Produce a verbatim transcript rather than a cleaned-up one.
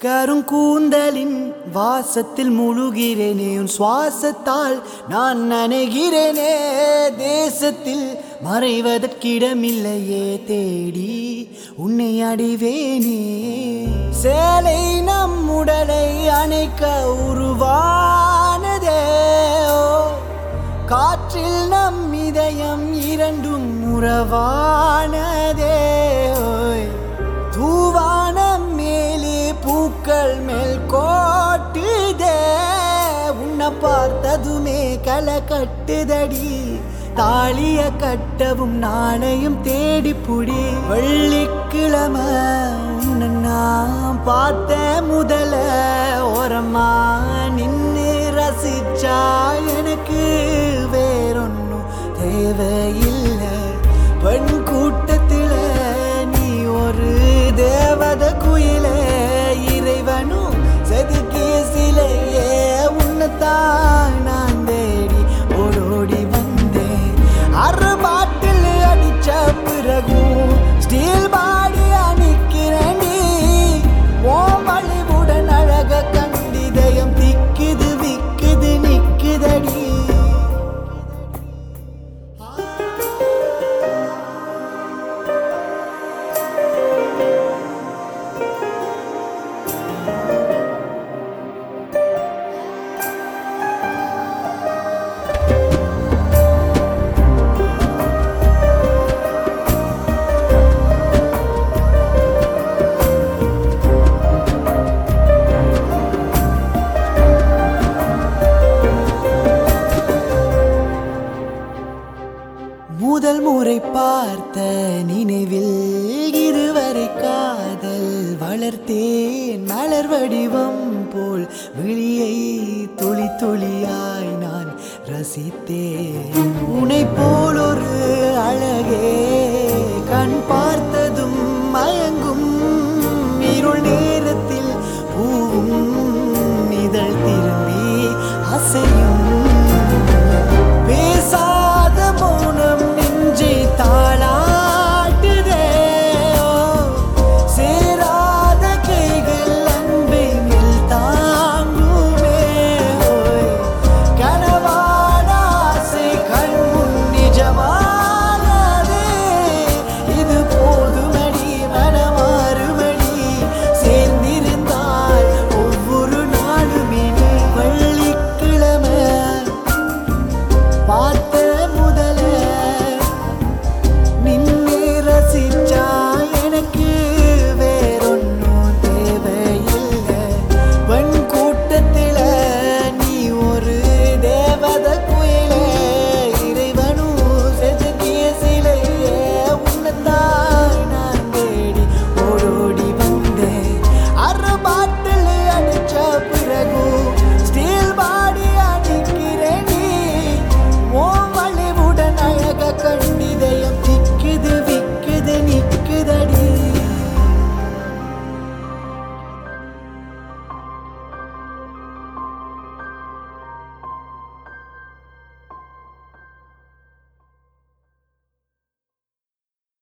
கருங்கூந்தலின் வாசத்தில் முழுகிறேனே, உன் சுவாசத்தால் நான் நனைகிறேனே. தேசத்தில் மறைவதற்கிடமில்லையே, தேடி உன்னை அடைவேனே. சேலை நம் உடலை அணைக்க உருவானதே, காற்றில் நம் இதயம் இரண்டும் உறவானதே. தூவானம் மேலே பூக்கள் மேல் கோட்டுதே, உன்னை பார்த்ததுமே களை கட்டுதடி. தாலிய கட்டவும் நாளையும் தேடிப்புடி. வெள்ளிக்கிழமை உன்னை நான் பார்த்த முதல ஓரமா நின்று ரசிச்சா எனக்கு வேறொன்னும் தேவையில்லை. பெண் கூட்டத்தில் நீ ஒரு தேவத குயிலே, இறைவனும் செதுக்கிய சிலையே. உன்னைத்தான் நான் தேடி ஓடோடி வந்தேன். அரை பாட்டில் அடிச்ச பிறகும் ஸ்டீல் பாடி அணிக்கிறேன். ஓம் வழிவுடன் அழக கண்டிதயம் திக்குது விக்குது நிக்குதடி. முதல் முறை பார்த்த நினைவில் இதுவரை காதல் வளர்த்தேன். மலர் வடிவம் போல் விழியை துளி துளியாய் நான் ரசித்தேன். உன்னை போல் ஒரு அழகே கண் பார்த்த